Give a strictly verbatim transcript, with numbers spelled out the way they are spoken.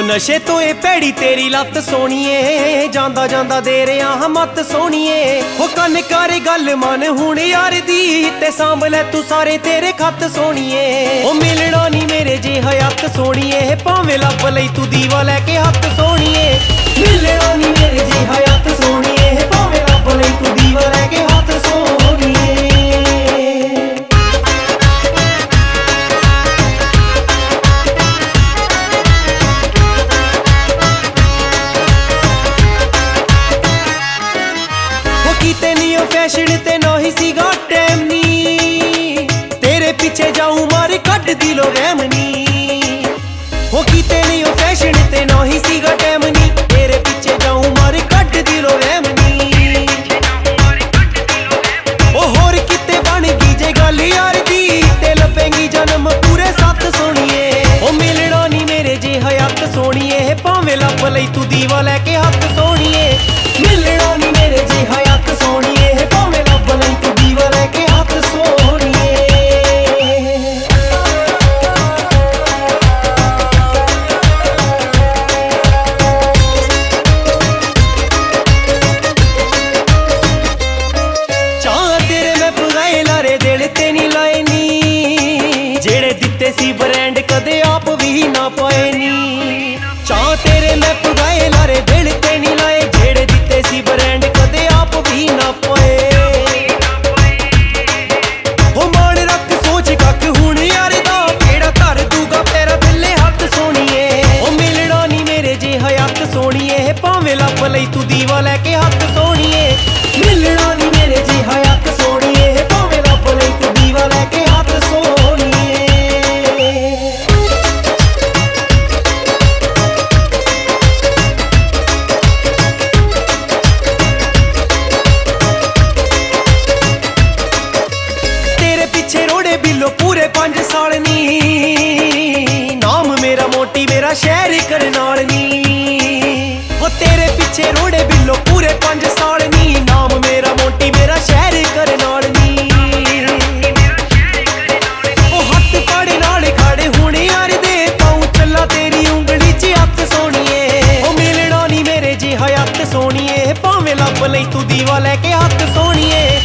नशे तो ए भैड़ी तेरी लत सोणीए, जांदा जांदा दे रहा हां मत सोणीए। हो कन कर गल मन हुण यार दी, ते सांभ लै तू सारे तेरे खत सोणीए। ओ मिलना नी मेरे जे हयात सोणीए, भावें लभ लई तू दीवा लैके हत्थ सोणीए। मिलना नी मेरे जे हयात सोणीए, भावें लभ लई तू दीवा लैके हत्थ सोणीए। कीते नी ओ फैशन ते ना ही सीगा टैम नी, तेरे पीछे जाऊं मार कट दिलो वहम नी। हो कीते नी ओ फैशन ते ना ही सीगा टैम नी, तेरे पीछे जाऊं मार कट दिलो वहम नी। ओ होर किते बन गई जे गल यार दी, ते लभेंगी जन्म पूरे सत्त सोणीए। ओ मिलना नी मेरे जे हयात सोणीए, भावें लभ लई तू दीवा लैके हत्थ सोणीए। मिलना नी मेरे जे हयात सोणीए, भावें लभ लई तू दीवा लैके हत्थ सोणीए। चाह तेरे मैं पुगाए लारे दिल ते नी लाए नी, जेड़े दिते सी ब्रांड कदे आप भी ना पाए नी। चाह तेरे मैं पुगाए लारे दिल ते नी लाए, जेड़े दिते सी ब्रांड कदे आप भी ना पाए। हो मान रख सोच कख हुण यार दा, केड़ा धर दूगा पैरा थल्ले हत्थ सोणीए। ओ मिलना नी मेरे जे हयात सोणीए, भावें लभ लई तू दीवा लैके हत्थ सोणीए। मिलना नी मेरे जे हयात सोणीए, भावें लभ लई तू दीवा लैके हत्थ सोणीए। बिलो पूरे पंज साल नी, नाम मेरा मोटी मेरा शहर करनाल नी। वो तेरे पीछे रोड़े बिलो पूरे पंज साल नी, नाम मेरा मोटी मेरा शहर करनाल नी। ओ हत्थ पाड़े नाल खाड़े हुण यार दे, पाऊं चला तेरी उंगली च हत्थ सोणीए। ओ मिलना नी मेरे जे हयात सोणीए, भावें लभ लई तू दीवा लैके हत्थ सोणीए।